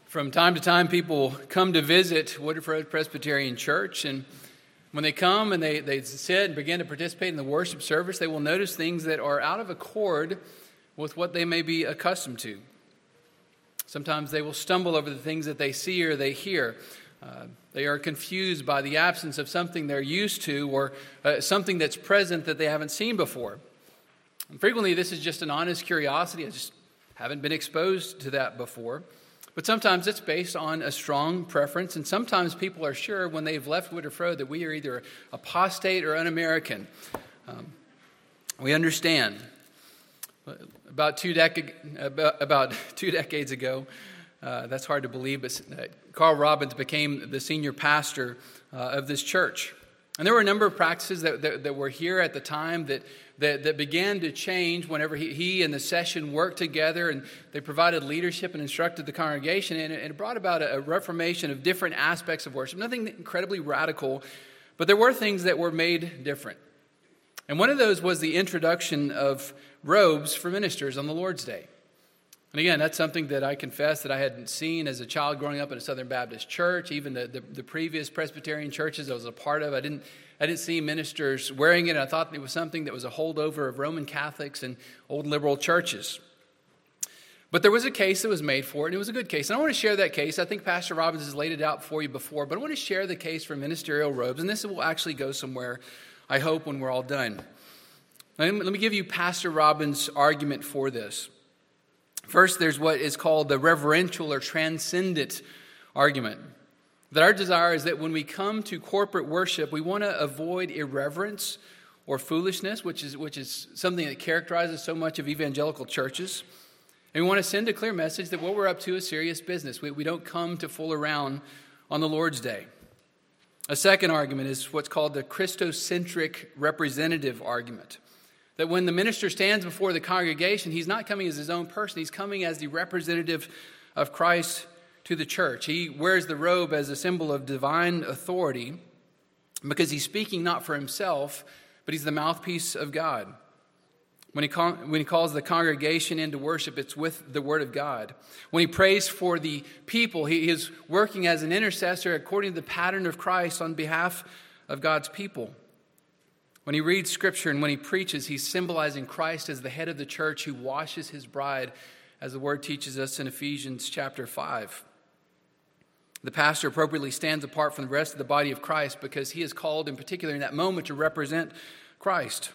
From time to time, people come to visit Woodruff Road Presbyterian Church, and when they come and they sit and begin to participate in the worship service, they will notice things that are out of accord with what they may be accustomed to. Sometimes they will stumble over the things that they see or they hear. They are confused by the absence of something they're used to or something that's present that they haven't seen before. And frequently, this is just an honest curiosity. I just haven't been exposed to that before. But sometimes it's based on a strong preference, and sometimes people are sure when they've left Woodruff Road that we are either apostate or un-American. We understand. About two decades ago, that's hard to believe, but Carl Robbins became the senior pastor of this church. And there were a number of practices that were here at the time that began to change whenever he and the session worked together, and they provided leadership and instructed the congregation, and it brought about a reformation of different aspects of worship. Nothing incredibly radical, but there were things that were made different. And one of those was the introduction of robes for ministers on the Lord's Day. And again, that's something that I confess that I hadn't seen as a child growing up in a Southern Baptist church. Even the previous Presbyterian churches I was a part of, I didn't see ministers wearing it. And I thought it was something that was a holdover of Roman Catholics and old liberal churches. But there was a case that was made for it, and it was a good case. And I want to share that case. I think Pastor Robbins has laid it out for you before, but I want to share the case for ministerial robes. And this will actually go somewhere, I hope, when we're all done. Let me give you Pastor Robbins' argument for this. First, there's what is called the reverential or transcendent argument. That our desire is that when we come to corporate worship, we want to avoid irreverence or foolishness, which is something that characterizes so much of evangelical churches. And we want to send a clear message that what we're up to is serious business. We don't come to fool around on the Lord's Day. A second argument is what's called the Christocentric representative argument. That when the minister stands before the congregation, he's not coming as his own person. He's coming as the representative of Christ to the church. He wears the robe as a symbol of divine authority because he's speaking not for himself, but he's the mouthpiece of God. When he calls the congregation into worship, it's with the word of God. When he prays for the people, he is working as an intercessor according to the pattern of Christ on behalf of God's people. When he reads Scripture and when he preaches, he's symbolizing Christ as the head of the church who washes his bride, as the word teaches us in Ephesians chapter 5. The pastor appropriately stands apart from the rest of the body of Christ because he is called in particular in that moment to represent Christ.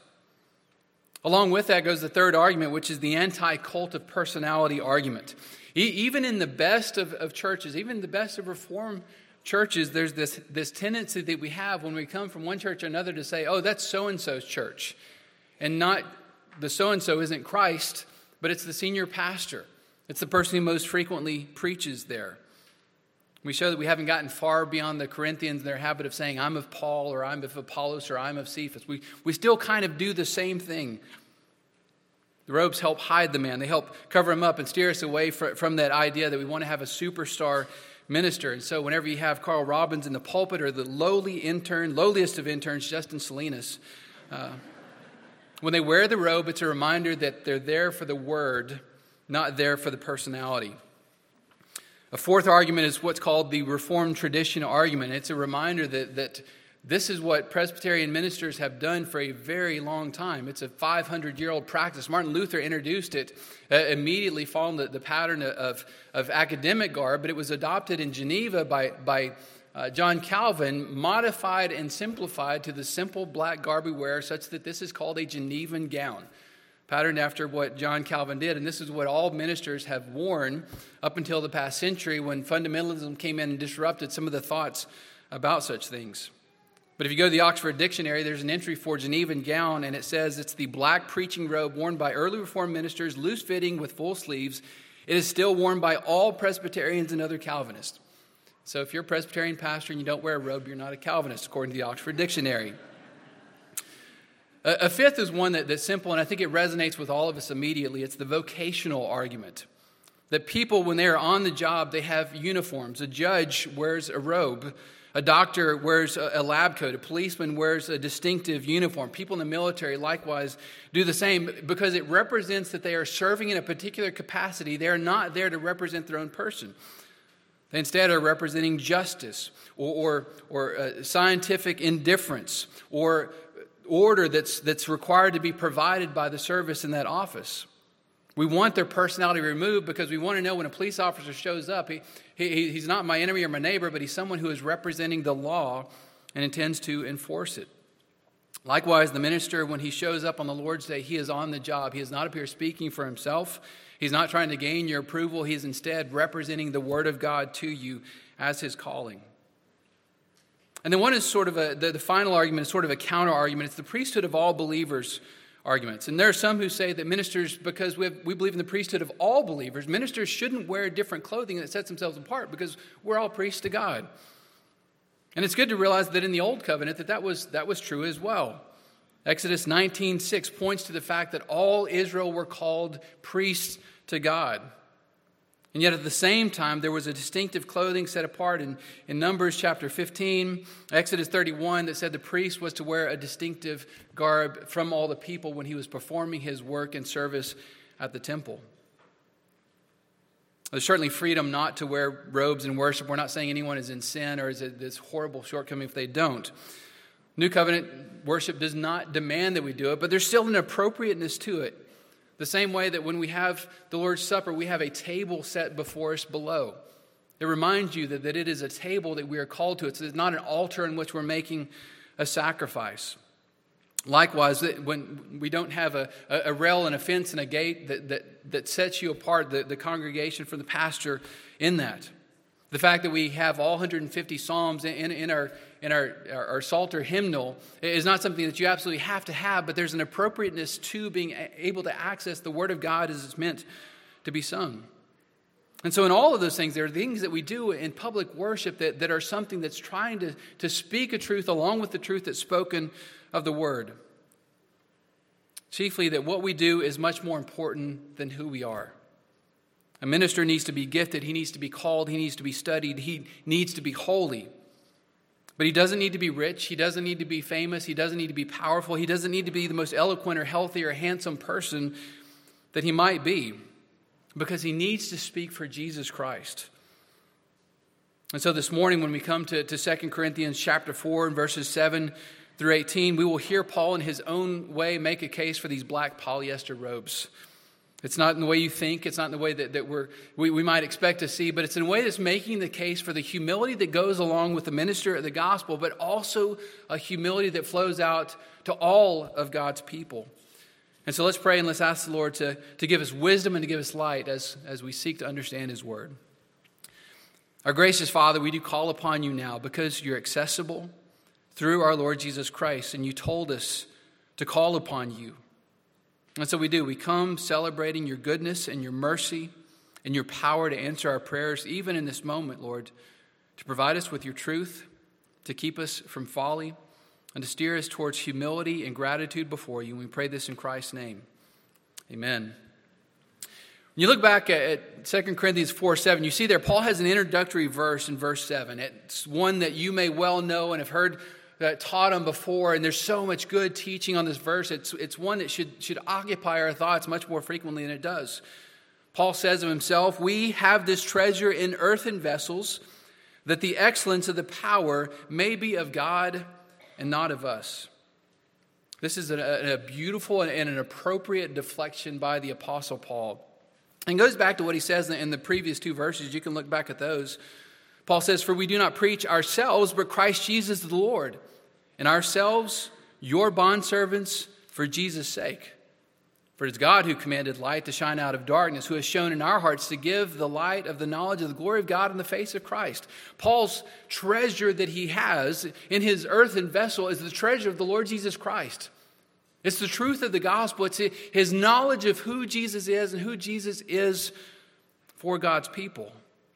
Along with that goes the third argument, which is the anti-cult of personality argument. Even in the best of churches, even the best of Reformed churches, there's this tendency that we have when we come from one church to another to say, oh, that's so-and-so's church. And not the so-and-so isn't Christ, but it's the senior pastor. It's the person who most frequently preaches there. We show that we haven't gotten far beyond the Corinthians in their habit of saying, I'm of Paul, or I'm of Apollos, or I'm of Cephas. We still kind of do the same thing. The robes help hide the man. They help cover him up and steer us away from that idea that we want to have a superstar minister. And so whenever you have Carl Robbins in the pulpit or the lowliest of interns, Justin Salinas, when they wear the robe, it's a reminder that they're there for the word, not there for the personality. A fourth argument is what's called the Reformed tradition argument. It's a reminder that this is what Presbyterian ministers have done for a very long time. It's a 500-year-old practice. Martin Luther introduced it immediately following the pattern of academic garb, but it was adopted in Geneva by John Calvin, modified and simplified to the simple black garb we wear, such that this is called a Genevan gown, patterned after what John Calvin did. And this is what all ministers have worn up until the past century when fundamentalism came in and disrupted some of the thoughts about such things. But if you go to the Oxford Dictionary, there's an entry for Genevan gown, and it says it's the black preaching robe worn by early Reformed ministers, loose-fitting with full sleeves. It is still worn by all Presbyterians and other Calvinists. So if you're a Presbyterian pastor and you don't wear a robe, you're not a Calvinist, according to the Oxford Dictionary. A fifth is one that's simple, and I think it resonates with all of us immediately. It's the vocational argument. That people, when they are on the job, they have uniforms. A judge wears a robe. A doctor wears a lab coat. A policeman wears a distinctive uniform. People in the military likewise do the same because it represents that they are serving in a particular capacity. They are not there to represent their own person. They instead are representing justice or scientific indifference or order that's required to be provided by the service in that office. We want their personality removed because we want to know when a police officer shows up, he's not my enemy or my neighbor, but he's someone who is representing the law and intends to enforce it. Likewise, the minister, when he shows up on the Lord's Day, he is on the job. He is not up here speaking for himself. He's not trying to gain your approval. He is instead representing the Word of God to you as his calling. And then one is sort of the final argument is sort of a counter argument. It's the priesthood of all believers arguments. And there are some who say that ministers, because we believe in the priesthood of all believers, ministers shouldn't wear different clothing that sets themselves apart because we're all priests to God. And it's good to realize that in the Old Covenant that was true as well. Exodus 19:6 points to the fact that all Israel were called priests to God. And yet at the same time, there was a distinctive clothing set apart in Numbers chapter 15, Exodus 31, that said the priest was to wear a distinctive garb from all the people when he was performing his work and service at the temple. There's certainly freedom not to wear robes in worship. We're not saying anyone is in sin or is this horrible shortcoming if they don't. New Covenant worship does not demand that we do it, but there's still an appropriateness to it. The same way that when we have the Lord's Supper, we have a table set before us below. It reminds you that it is a table that we are called to. It's not an altar in which we're making a sacrifice. Likewise, when we don't have a rail and a fence and a gate that sets you apart, the congregation from the pastor in that. The fact that we have all 150 Psalms in our Psalter hymnal is not something that you absolutely have to have, but there's an appropriateness to being able to access the Word of God as it's meant to be sung. And so in all of those things, there are things that we do in public worship that are something that's trying to speak a truth along with the truth that's spoken of the Word. Chiefly that what we do is much more important than who we are. A minister needs to be gifted, he needs to be called, he needs to be studied, he needs to be holy. But he doesn't need to be rich, he doesn't need to be famous, he doesn't need to be powerful, he doesn't need to be the most eloquent or healthy or handsome person that he might be, because he needs to speak for Jesus Christ. And so this morning when we come to 2 Corinthians chapter 4 and verses 7 through 18, we will hear Paul in his own way make a case for these black polyester robes. It's not in the way you think. It's not in the way that we might expect to see, but it's in a way that's making the case for the humility that goes along with the minister of the gospel, but also a humility that flows out to all of God's people. And so let's pray and let's ask the Lord to give us wisdom and to give us light as we seek to understand His Word. Our gracious Father, we do call upon you now because you're accessible through our Lord Jesus Christ, and you told us to call upon you. And so we do. We come celebrating your goodness and your mercy and your power to answer our prayers, even in this moment, Lord, to provide us with your truth, to keep us from folly, and to steer us towards humility and gratitude before you. And we pray this in Christ's name. Amen. When you look back at 2 Corinthians 4:7, you see there Paul has an introductory verse in verse 7. It's one that you may well know and have heard taught on before, and there's so much good teaching on this verse. It's one that should occupy our thoughts much more frequently than it does. Paul says of himself, "We have this treasure in earthen vessels, that the excellence of the power may be of God and not of us." This is a beautiful and an appropriate deflection by the Apostle Paul. And goes back to what he says in the previous two verses. You can look back at those. Paul says, "For we do not preach ourselves, but Christ Jesus the Lord, and ourselves your bondservants for Jesus' sake. For it is God who commanded light to shine out of darkness, who has shown in our hearts to give the light of the knowledge of the glory of God in the face of Christ." Paul's treasure that he has in his earthen vessel is the treasure of the Lord Jesus Christ. It's the truth of the gospel. It's his knowledge of who Jesus is and who Jesus is for God's people.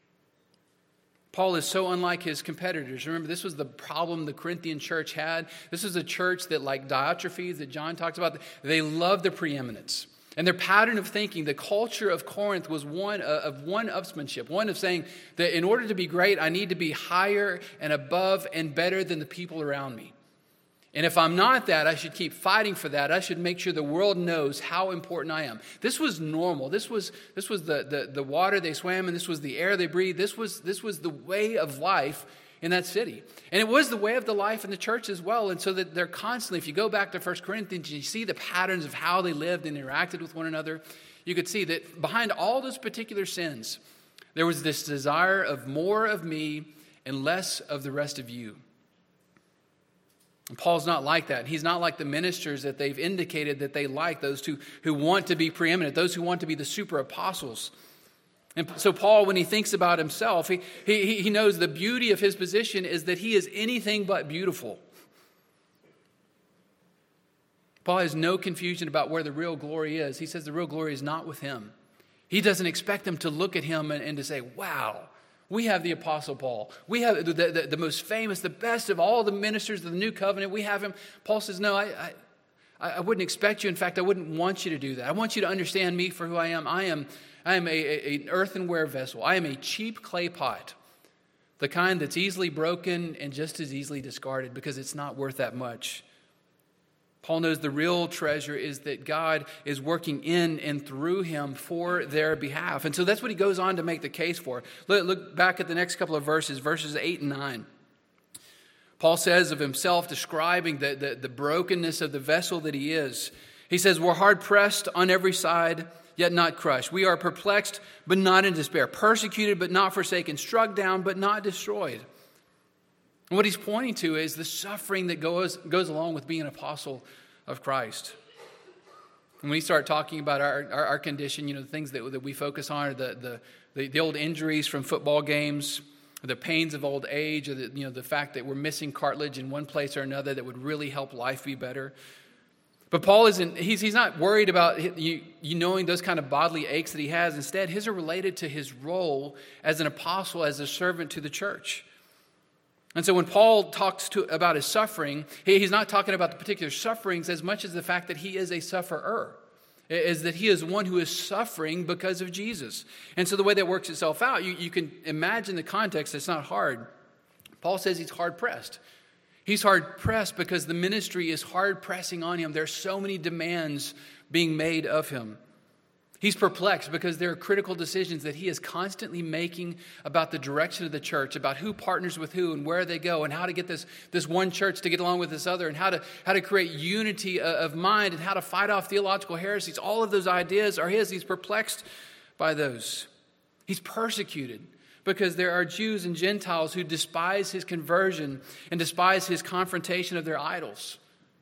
Paul is so unlike his competitors. Remember, this was the problem the Corinthian church had. This was a church that, like Diotrephes that John talks about, they loved the preeminence. And their pattern of thinking, the culture of Corinth was one of one-upsmanship, one of saying that in order to be great, I need to be higher and above and better than the people around me. And if I'm not that, I should keep fighting for that. I should make sure the world knows how important I am. This was normal. This was the water they swam in. This was the air they breathed. This was the way of life in that city. And it was the way of the life in the church as well. And so that they're constantly, if you go back to 1 Corinthians, you see the patterns of how they lived and interacted with one another. You could see that behind all those particular sins, there was this desire of more of me and less of the rest of you. And Paul's not like that. He's not like the ministers that they've indicated that they like, those who want to be preeminent, those who want to be the super apostles. And so Paul, when he thinks about himself, he knows the beauty of his position is that he is anything but beautiful. Paul has no confusion about where the real glory is. He says the real glory is not with him. He doesn't expect them to look at him and to say, wow, we have the Apostle Paul. We have the most famous, the best of all the ministers of the new covenant. We have him. Paul says, no, I wouldn't expect you. In fact, I wouldn't want you to do that. I want you to understand me for who I am. I am an earthenware vessel. I am a cheap clay pot, the kind that's easily broken and just as easily discarded because it's not worth that much. Paul knows the real treasure is that God is working in and through him for their behalf. And so that's what he goes on to make the case for. Look back at the next couple of verses 8 and 9. Paul says of himself, describing the brokenness of the vessel that he is. He says, we're hard pressed on every side, yet not crushed. We are perplexed, but not in despair. Persecuted, but not forsaken. Struck down, but not destroyed. And what he's pointing to is the suffering that goes along with being an apostle of Christ. And when we start talking about our condition, the things that we focus on are the old injuries from football games, the pains of old age, or the fact that we're missing cartilage in one place or another that would really help life be better. But Paul he's not worried about you knowing those kind of bodily aches that he has. Instead, his are related to his role as an apostle, as a servant to the church. And so when Paul talks about his suffering, he's not talking about the particular sufferings as much as the fact that he is a sufferer, is that he is one who is suffering because of Jesus. And so the way that works itself out, you can imagine the context. It's not hard. Paul says he's hard-pressed. He's hard-pressed because the ministry is hard-pressing on him. There's so many demands being made of him. He's perplexed because there are critical decisions that he is constantly making about the direction of the church, about who partners with who and where they go, and how to get this one church to get along with this other, and how to create unity of mind, and how to fight off theological heresies. All of those ideas are his. He's perplexed by those. He's persecuted because there are Jews and Gentiles who despise his conversion and despise his confrontation of their idols.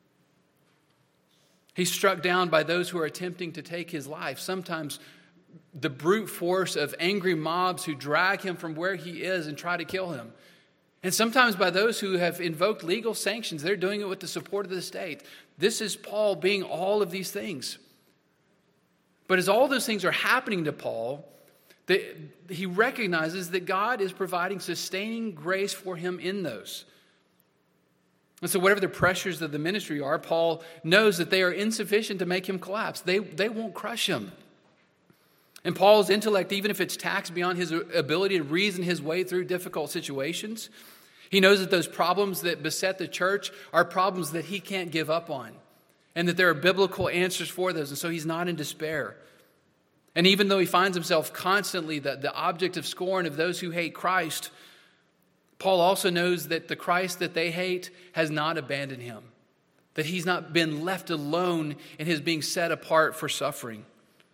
He's struck down by those who are attempting to take his life. Sometimes the brute force of angry mobs who drag him from where he is and try to kill him. And sometimes by those who have invoked legal sanctions. They're doing it with the support of the state. This is Paul being all of these things. But as all those things are happening to Paul, he recognizes that God is providing sustaining grace for him in those. And so whatever the pressures of the ministry are, Paul knows that they are insufficient to make him collapse. They won't crush him. And Paul's intellect, even if it's taxed beyond his ability to reason his way through difficult situations, he knows that those problems that beset the church are problems that he can't give up on, and that there are biblical answers for those. And so he's not in despair. And even though he finds himself constantly the object of scorn of those who hate Christ, Paul also knows that the Christ that they hate has not abandoned him, that he's not been left alone in his being set apart for suffering.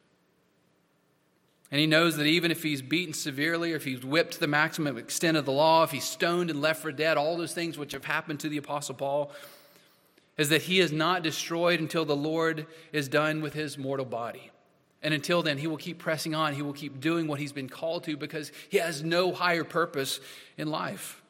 And he knows that even if he's beaten severely, or if he's whipped to the maximum extent of the law, if he's stoned and left for dead, all those things which have happened to the Apostle Paul, is that he is not destroyed until the Lord is done with his mortal body. And until then, he will keep pressing on. He will keep doing what he's been called to because he has no higher purpose in life.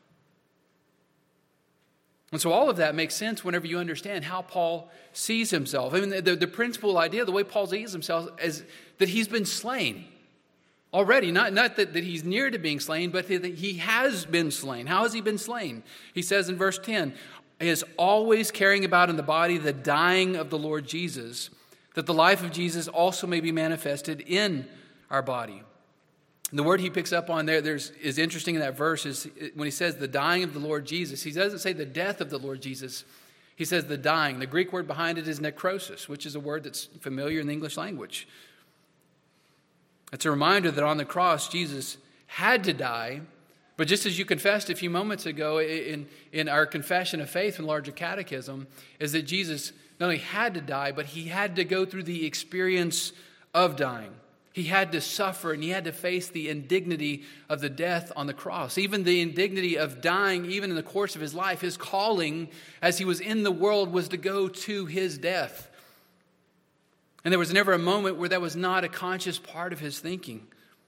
And so all of that makes sense whenever you understand how Paul sees himself. I mean, the principal idea, the way Paul sees himself, is that he's been slain already. Not that he's near to being slain, but that he has been slain. How has he been slain? He says in verse 10, he is always carrying about in the body the dying of the Lord Jesus, that the life of Jesus also may be manifested in our body. And the word he picks up on there is interesting in that verse is when he says the dying of the Lord Jesus. He doesn't say the death of the Lord Jesus. He says the dying. The Greek word behind it is necrosis, which is a word that's familiar in the English language. It's a reminder that on the cross, Jesus had to die. But just as you confessed a few moments ago in our confession of faith in Larger Catechism, is that Jesus not only had to die, but he had to go through the experience of dying. He had to suffer and he had to face the indignity of the death on the cross. Even the indignity of dying, even in the course of his life, his calling as he was in the world was to go to his death. And there was never a moment where that was not a conscious part of his thinking.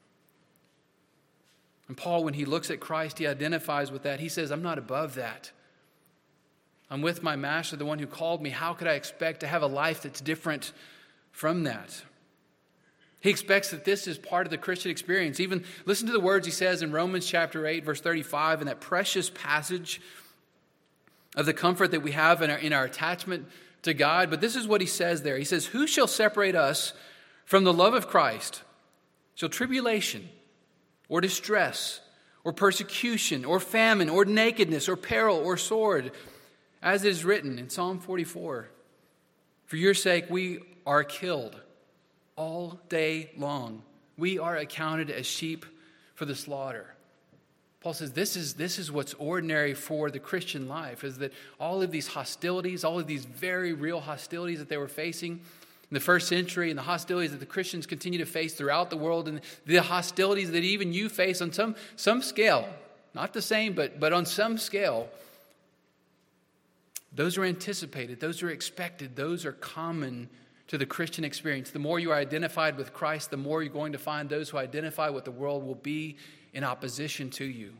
And Paul, when he looks at Christ, he identifies with that. He says, I'm not above that. I'm with my master, the one who called me. How could I expect to have a life that's different from that? He expects that this is part of the Christian experience. Even listen to the words he says in Romans chapter 8, verse 35, in that precious passage of the comfort that we have in our attachment to God. But this is what he says there. He says, who shall separate us from the love of Christ? Shall tribulation or distress or persecution or famine or nakedness or peril or sword? As it is written in Psalm 44, for your sake we are killed all day long. We are accounted as sheep for the slaughter. Paul says this is what's ordinary for the Christian life, is that all of these hostilities, all of these very real hostilities that they were facing in the first century, and the hostilities that the Christians continue to face throughout the world, and the hostilities that even you face on some scale, not the same, but on some scale, those are anticipated, those are expected, those are common to the Christian experience. The more you are identified with Christ, the more you're going to find those who identify with the world will be in opposition to you.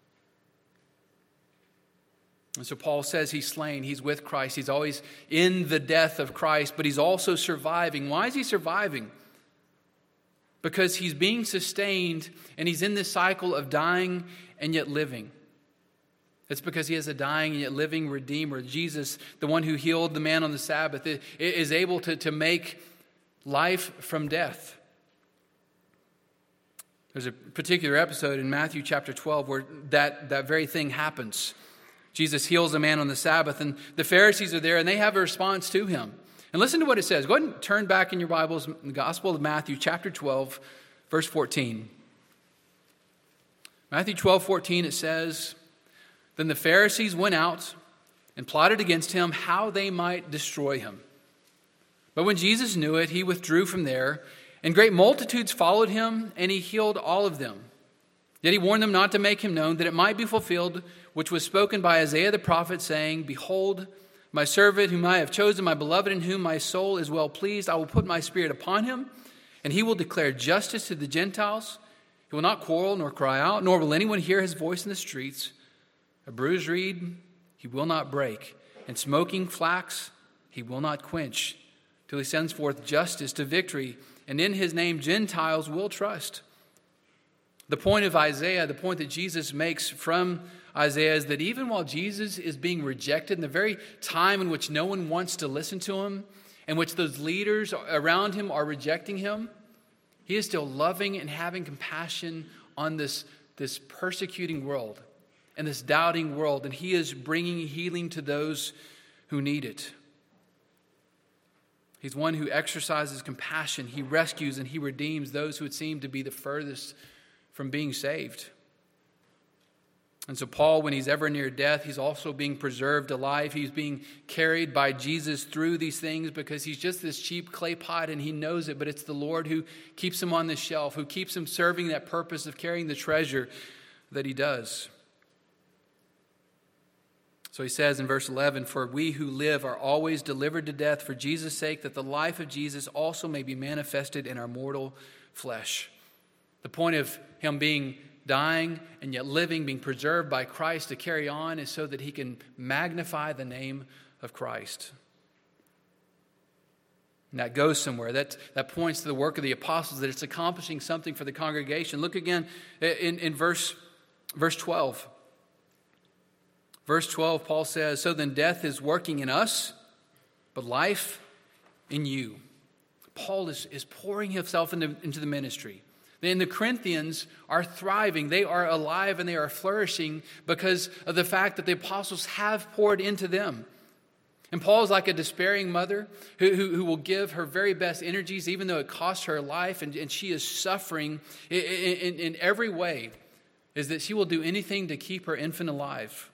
And so Paul says he's slain, he's with Christ, he's always in the death of Christ, but he's also surviving. Why is he surviving? Because he's being sustained and he's in this cycle of dying and yet living. It's because he has a dying and yet living Redeemer. Jesus, the one who healed the man on the Sabbath, is able to make life from death. There's a particular episode in Matthew chapter 12 where that very thing happens. Jesus heals a man on the Sabbath, and the Pharisees are there, and they have a response to him. And listen to what it says. Go ahead and turn back in your Bibles, the Gospel of Matthew chapter 12, verse 14. Matthew 12:14, it says, then the Pharisees went out and plotted against him how they might destroy him. But when Jesus knew it, he withdrew from there, and great multitudes followed him, and he healed all of them. Yet he warned them not to make him known, that it might be fulfilled, which was spoken by Isaiah the prophet, saying, behold, my servant whom I have chosen, my beloved, in whom my soul is well pleased. I will put my spirit upon him, and he will declare justice to the Gentiles. He will not quarrel nor cry out, nor will anyone hear his voice in the streets. A bruised reed he will not break, and smoking flax he will not quench, till he sends forth justice to victory, and in his name Gentiles will trust. The point of Isaiah, the point that Jesus makes from Isaiah, is that even while Jesus is being rejected, in the very time in which no one wants to listen to him, in which those leaders around him are rejecting him, he is still loving and having compassion on this persecuting world and this doubting world, and he is bringing healing to those who need it. He's one who exercises compassion. He rescues and he redeems those who would seem to be the furthest from being saved. And so Paul, when he's ever near death, he's also being preserved alive. He's being carried by Jesus through these things because he's just this cheap clay pot and he knows it, but it's the Lord who keeps him on the shelf, who keeps him serving that purpose of carrying the treasure that he does. So he says in verse 11, for we who live are always delivered to death for Jesus' sake, that the life of Jesus also may be manifested in our mortal flesh. The point of him being dying and yet living, being preserved by Christ to carry on, is so that he can magnify the name of Christ. And that goes somewhere. That points to the work of the apostles, that it's accomplishing something for the congregation. Look again in verse 12. Verse 12, Paul says, so then death is working in us, but life in you. Paul is pouring himself into the ministry. And the Corinthians are thriving. They are alive and they are flourishing because of the fact that the apostles have poured into them. And Paul's like a despairing mother who will give her very best energies, even though it costs her life, and she is suffering in every way, is that she will do anything to keep her infant alive.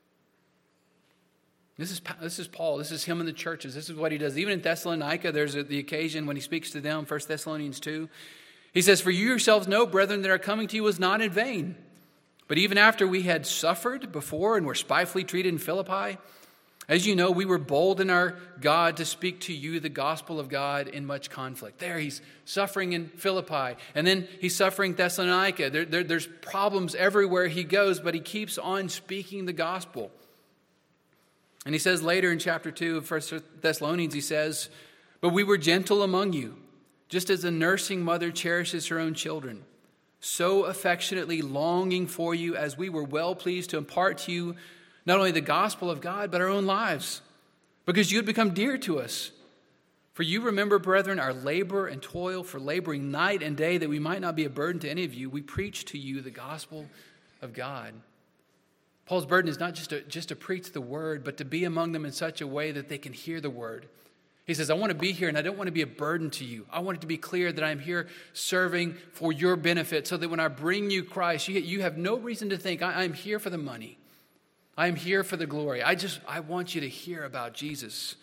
This is Paul. This is him in the churches. This is what he does. Even in Thessalonica, there's the occasion when he speaks to them, 1 Thessalonians 2. He says, "For you yourselves know, brethren, that our coming to you was not in vain. But even after we had suffered before and were spitefully treated in Philippi, as you know, we were bold in our God to speak to you the gospel of God in much conflict." There he's suffering in Philippi. And then he's suffering Thessalonica. There's problems everywhere he goes, but he keeps on speaking the gospel. And he says later in chapter 2 of 1 Thessalonians, he says, "But we were gentle among you, just as a nursing mother cherishes her own children, so affectionately longing for you as we were well pleased to impart to you not only the gospel of God, but our own lives, because you had become dear to us. For you remember, brethren, our labor and toil, for laboring night and day, that we might not be a burden to any of you. We preach to you the gospel of God." Paul's burden is not just to preach the word, but to be among them in such a way that they can hear the word. He says, "I want to be here, and I don't want to be a burden to you. I want it to be clear that I'm here serving for your benefit, so that when I bring you Christ, you have no reason to think I'm here for the money. I am here for the glory. I want you to hear about Jesus."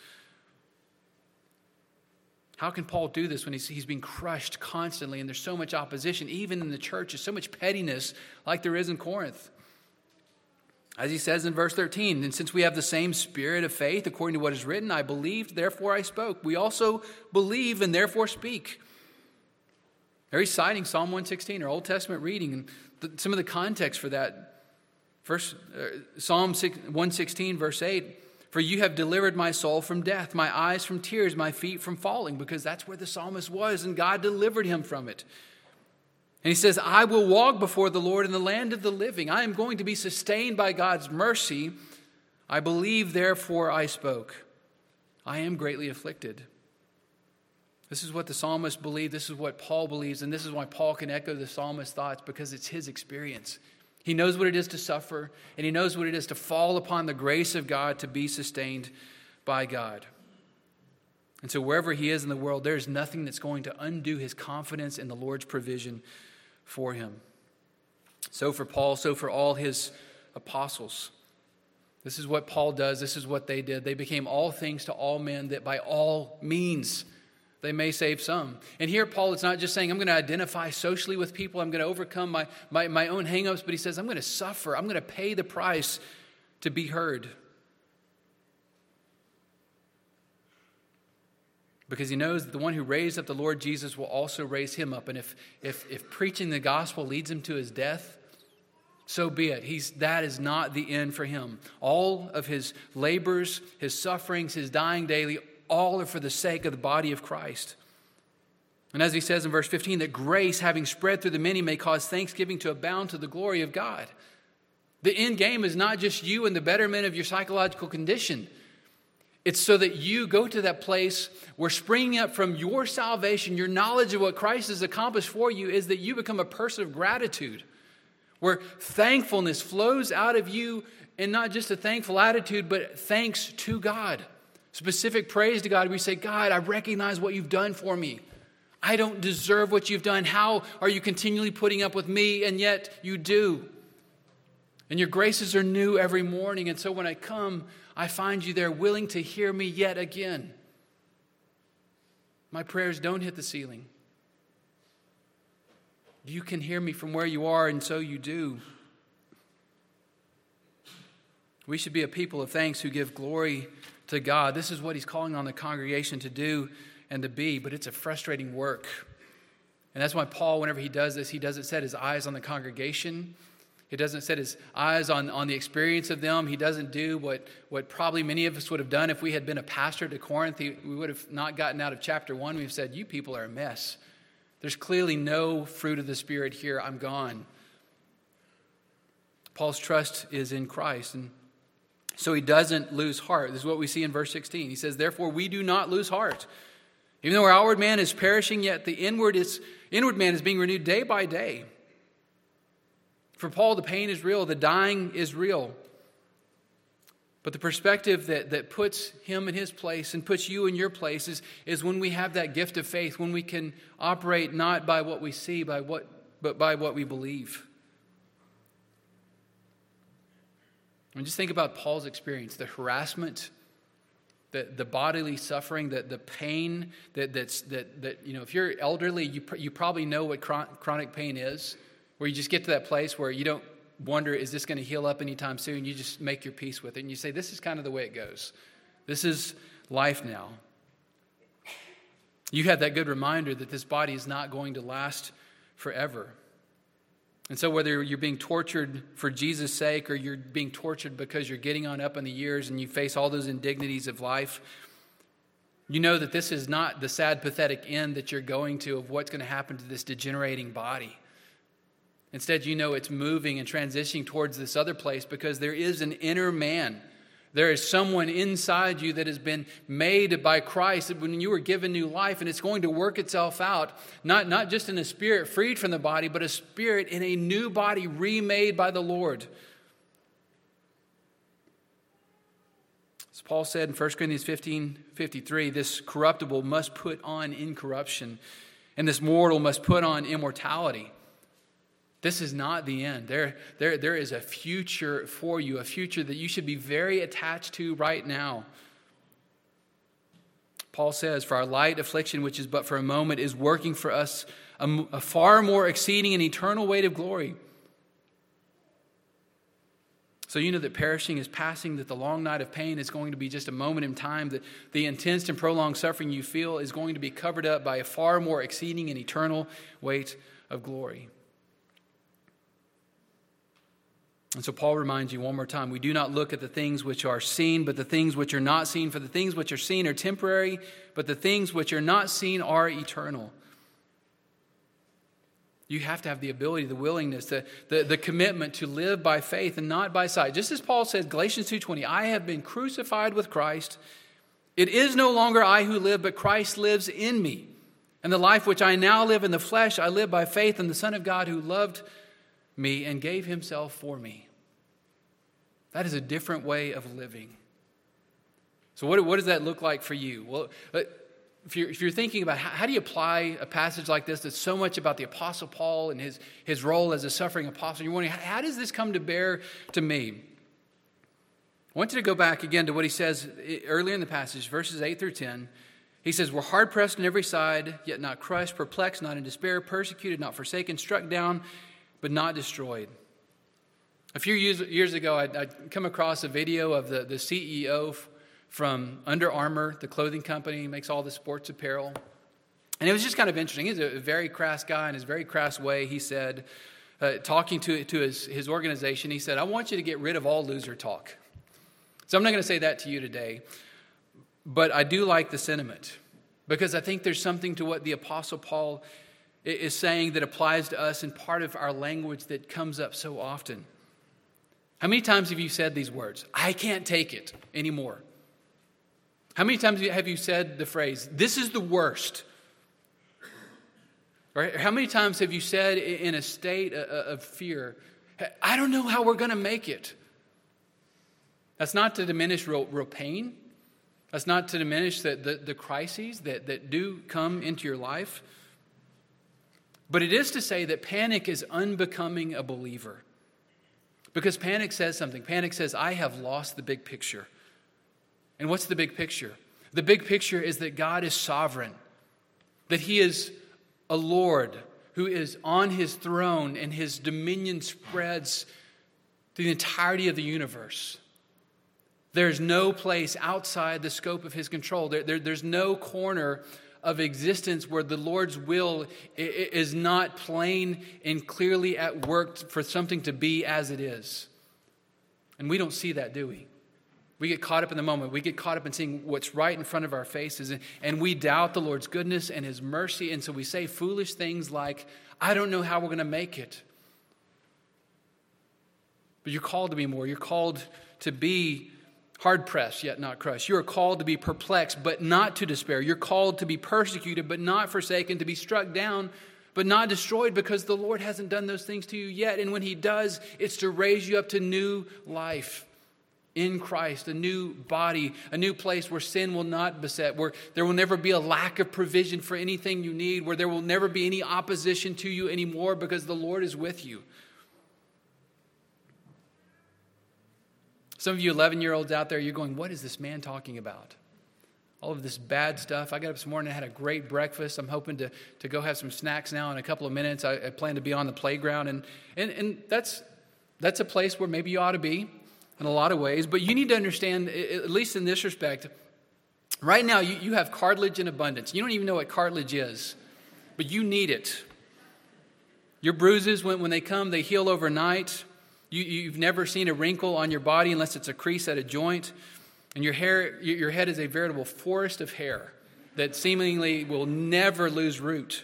How can Paul do this when he's being crushed constantly and there's so much opposition, even in the church, there's so much pettiness like there is in Corinth? As he says in verse 13, "And since we have the same spirit of faith, according to what is written, I believed, therefore I spoke. We also believe and therefore speak." There he's citing Psalm 116, our Old Testament reading, and some of the context for that. First, Psalm 116, verse 8, "For you have delivered my soul from death, my eyes from tears, my feet from falling," because that's where the psalmist was, and God delivered him from it. And he says, "I will walk before the Lord in the land of the living." I am going to be sustained by God's mercy. "I believe, therefore I spoke. I am greatly afflicted." This is what the psalmist believed. This is what Paul believes. And this is why Paul can echo the psalmist's thoughts, because it's his experience. He knows what it is to suffer, and he knows what it is to fall upon the grace of God to be sustained by God. And so wherever he is in the world, there's nothing that's going to undo his confidence in the Lord's provision for him. So for Paul, so for all his apostles. This is what Paul does. This is what they did. They became all things to all men, that by all means they may save some. And here Paul is not just saying, I'm going to identify socially with people. I'm going to overcome my own hangups. But he says, I'm going to suffer. I'm going to pay the price to be heard. Because he knows that the one who raised up the Lord Jesus will also raise him up. And if preaching the gospel leads him to his death, so be it. That is not the end for him. All of his labors, his sufferings, his dying daily, all are for the sake of the body of Christ. And as he says in verse 15, that grace, having spread through the many, may cause thanksgiving to abound to the glory of God. The end game is not just you and the betterment of your psychological condition. It's so that you go to that place where, springing up from your salvation, your knowledge of what Christ has accomplished for you, is that you become a person of gratitude, where thankfulness flows out of you, and not just a thankful attitude, but thanks to God. Specific praise to God. We say, God, I recognize what you've done for me. I don't deserve what you've done. How are you continually putting up with me? And yet you do. And your graces are new every morning. And so when I come, I find you there willing to hear me yet again. My prayers don't hit the ceiling. You can hear me from where you are, and so you do. We should be a people of thanks who give glory to God. This is what he's calling on the congregation to do and to be, but it's a frustrating work. And that's why Paul, whenever he does this, he doesn't set his eyes on the congregation. He doesn't set his eyes on the experience of them. He doesn't do what probably many of us would have done if we had been a pastor to Corinth. We would have not gotten out of chapter 1. We've said, you people are a mess. There's clearly no fruit of the Spirit here. I'm gone. Paul's trust is in Christ. And so he doesn't lose heart. This is what we see in verse 16. He says, therefore, we do not lose heart. Even though our outward man is perishing, yet the inward man is being renewed day by day. For Paul, the pain is real. The dying is real. But the perspective that puts him in his place and puts you in your place is when we have that gift of faith, when we can operate not by what we see, but by what we believe. And just think about Paul's experience, the harassment, the bodily suffering, the pain that if you're elderly, you probably know what chronic pain is, where you just get to that place where you don't wonder, is this going to heal up anytime soon? You just make your peace with it, and you say, this is kind of the way it goes. This is life now. You have that good reminder that this body is not going to last forever. And so whether you're being tortured for Jesus' sake or you're being tortured because you're getting on up in the years and you face all those indignities of life, you know that this is not the sad, pathetic end that you're going to of what's going to happen to this degenerating body. Instead, you know it's moving and transitioning towards this other place because there is an inner man. There is someone inside you that has been made by Christ when you were given new life, and it's going to work itself out, not just in a spirit freed from the body, but a spirit in a new body remade by the Lord. As Paul said in 1 Corinthians 15:53, this corruptible must put on incorruption, and this mortal must put on immortality. This is not the end. There is a future for you, a future that you should be very attached to right now. Paul says, for our light affliction, which is but for a moment, is working for us a far more exceeding and eternal weight of glory. So you know that perishing is passing, that the long night of pain is going to be just a moment in time, that the intense and prolonged suffering you feel is going to be covered up by a far more exceeding and eternal weight of glory. And so Paul reminds you one more time, we do not look at the things which are seen, but the things which are not seen. For the things which are seen are temporary, but the things which are not seen are eternal. You have to have the ability, the willingness, the commitment to live by faith and not by sight. Just as Paul says, Galatians 2:20, I have been crucified with Christ. It is no longer I who live, but Christ lives in me. And the life which I now live in the flesh, I live by faith in the Son of God who loved me and gave himself for me. That is a different way of living. So what does that look like for you? Well, if you're thinking about how do you apply a passage like this that's so much about the Apostle Paul and his role as a suffering apostle, you're wondering, how does this come to bear to me? I want you to go back again to what he says earlier in the passage, verses 8 through 10. He says, we're hard-pressed on every side, yet not crushed, perplexed, not in despair, persecuted, not forsaken, struck down, but not destroyed. A few years ago, I'd come across a video of the CEO from Under Armour, the clothing company, makes all the sports apparel. And it was just kind of interesting. He's a very crass guy in his very crass way. He said, talking to his organization, he said, I want you to get rid of all loser talk. So I'm not going to say that to you today, but I do like the sentiment because I think there's something to what the Apostle Paul is saying that applies to us in part of our language that comes up so often. How many times have you said these words? I can't take it anymore. How many times have you said the phrase, this is the worst? Right? How many times have you said in a state of fear, I don't know how we're going to make it? That's not to diminish real pain. That's not to diminish the crises that do come into your life. But it is to say that panic is unbecoming a believer. Because panic says something. Panic says, I have lost the big picture. And what's the big picture? The big picture is that God is sovereign. That he is a Lord who is on his throne and his dominion spreads through the entirety of the universe. There's no place outside the scope of his control. There's no corner of existence where the Lord's will is not plain and clearly at work for something to be as it is. And we don't see that, do we? We get caught up in the moment. We get caught up in seeing what's right in front of our faces. And we doubt the Lord's goodness and his mercy. And so we say foolish things like, I don't know how we're going to make it. But you're called to be more. You're called to be hard-pressed, yet not crushed. You are called to be perplexed, but not to despair. You're called to be persecuted, but not forsaken, to be struck down, but not destroyed, because the Lord hasn't done those things to you yet. And when he does, it's to raise you up to new life. in Christ, a new body, a new place where sin will not beset, where there will never be a lack of provision for anything you need, where there will never be any opposition to you anymore because the Lord is with you. Some of you 11-year-olds out there, you're going, what is this man talking about? All of this bad stuff. I got up this morning and had a great breakfast. I'm hoping to go have some snacks now in a couple of minutes. I plan to be on the playground. And that's a place where maybe you ought to be in a lot of ways. But you need to understand, at least in this respect, right now you have cartilage in abundance. You don't even know what cartilage is, but you need it. Your bruises, when they come, they heal overnight. You've never seen a wrinkle on your body unless it's a crease at a joint. And your head is a veritable forest of hair that seemingly will never lose root.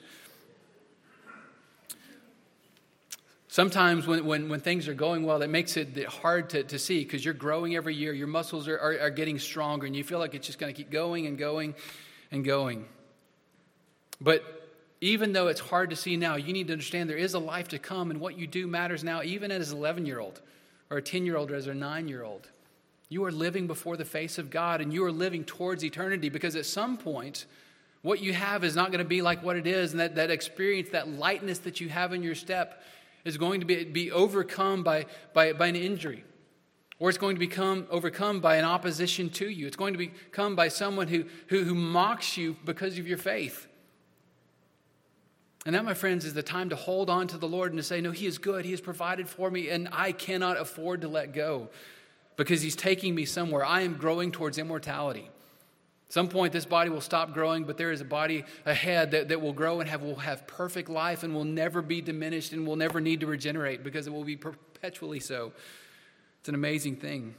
Sometimes when things are going well, that makes it hard to see because you're growing every year. Your muscles are getting stronger and you feel like it's just going to keep going and going and going. But even though it's hard to see now, you need to understand there is a life to come, and what you do matters now, even as an 11-year-old or a 10-year-old or as a 9-year-old. You are living before the face of God, and you are living towards eternity, because at some point, what you have is not going to be like what it is, and that experience, that lightness that you have in your step is going to be overcome by an injury, or it's going to become overcome by an opposition to you. It's going to become by someone who mocks you because of your faith. And that, my friends, is the time to hold on to the Lord and to say, no, He is good. He has provided for me, and I cannot afford to let go. Because He's taking me somewhere. I am growing towards immortality. At some point, this body will stop growing, but there is a body ahead that will grow and will have perfect life and will never be diminished and will never need to regenerate because it will be perpetually so. It's an amazing thing.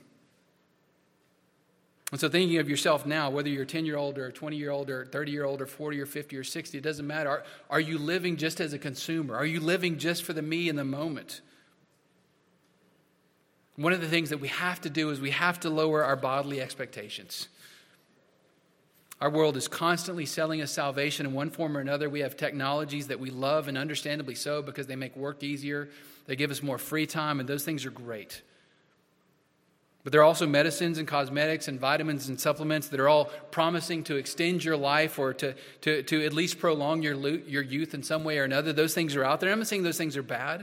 And so thinking of yourself now, whether you're a 10-year-old or a 20-year-old or a 30-year-old or 40 or 50 or 60, it doesn't matter. Are you living just as a consumer? Are you living just for the me in the moment? One of the things that we have to do is we have to lower our bodily expectations. Our world is constantly selling us salvation in one form or another. We have technologies that we love, and understandably so, because they make work easier. They give us more free time, and those things are great. But there are also medicines and cosmetics and vitamins and supplements that are all promising to extend your life or to at least prolong your youth in some way or another. Those things are out there. I'm not saying those things are bad.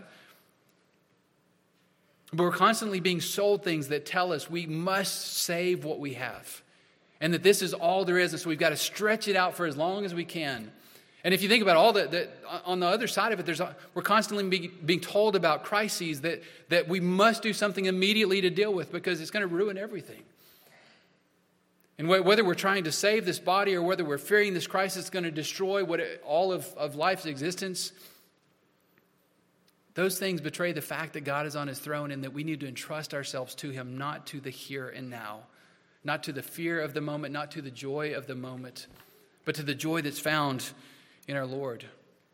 But we're constantly being sold things that tell us we must save what we have. And that this is all there is. And so we've got to stretch it out for as long as we can. And if you think about all that on the other side of it, we're constantly being told about crises that we must do something immediately to deal with because it's going to ruin everything. And whether we're trying to save this body or whether we're fearing this crisis is going to destroy all of life's existence, those things betray the fact that God is on His throne and that we need to entrust ourselves to Him, not to the here and now, not to the fear of the moment, not to the joy of the moment, but to the joy that's found in our Lord.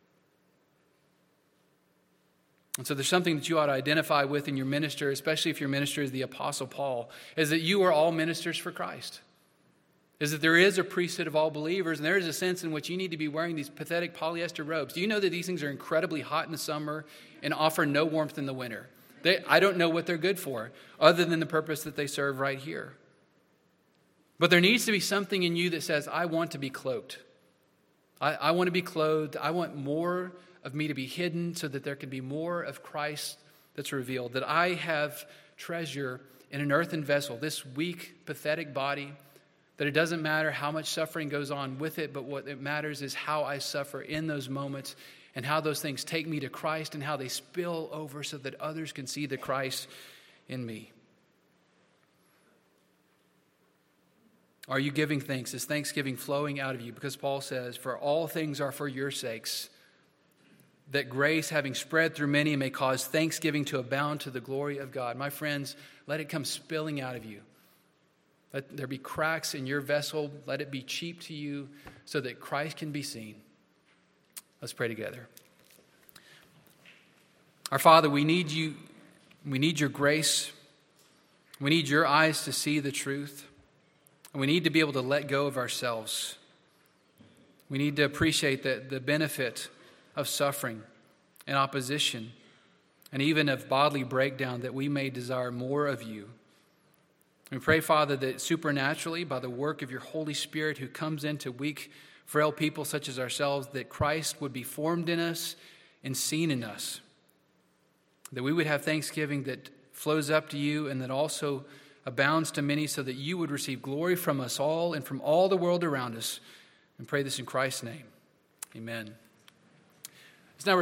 And so there's something that you ought to identify with in your minister, especially if your minister is the Apostle Paul, is that you are all ministers for Christ. Is that there is a priesthood of all believers, and there is a sense in which you need to be wearing these pathetic polyester robes. Do you know that these things are incredibly hot in the summer and offer no warmth in the winter? I don't know what they're good for, other than the purpose that they serve right here. But there needs to be something in you that says, I want to be cloaked. I want to be clothed. I want more of me to be hidden so that there can be more of Christ that's revealed. That I have treasure in an earthen vessel, this weak, pathetic body, that it doesn't matter how much suffering goes on with it, but what it matters is how I suffer in those moments and how those things take me to Christ and how they spill over so that others can see the Christ in me. Are you giving thanks? Is thanksgiving flowing out of you? Because Paul says, for all things are for your sakes, that grace, having spread through many, may cause thanksgiving to abound to the glory of God. My friends, let it come spilling out of you. Let there be cracks in your vessel. Let it be cheap to you so that Christ can be seen. Let's pray together. Our Father, we need you. We need your grace. We need your eyes to see the truth. And we need to be able to let go of ourselves. We need to appreciate the benefit of suffering and opposition and even of bodily breakdown, that we may desire more of you. We pray, Father, that supernaturally, by the work of your Holy Spirit who comes into weak, frail people such as ourselves, that Christ would be formed in us and seen in us. That we would have thanksgiving that flows up to you and that also abounds to many, so that you would receive glory from us all and from all the world around us. And pray this in Christ's name. Amen.